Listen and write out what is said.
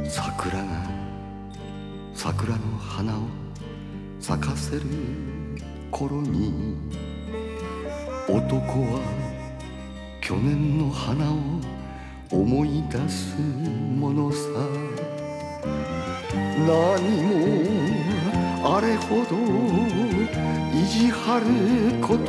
桜が桜の花を咲かせる頃に、男は去年の花を思い出すものさ。何もあれほど意地張ること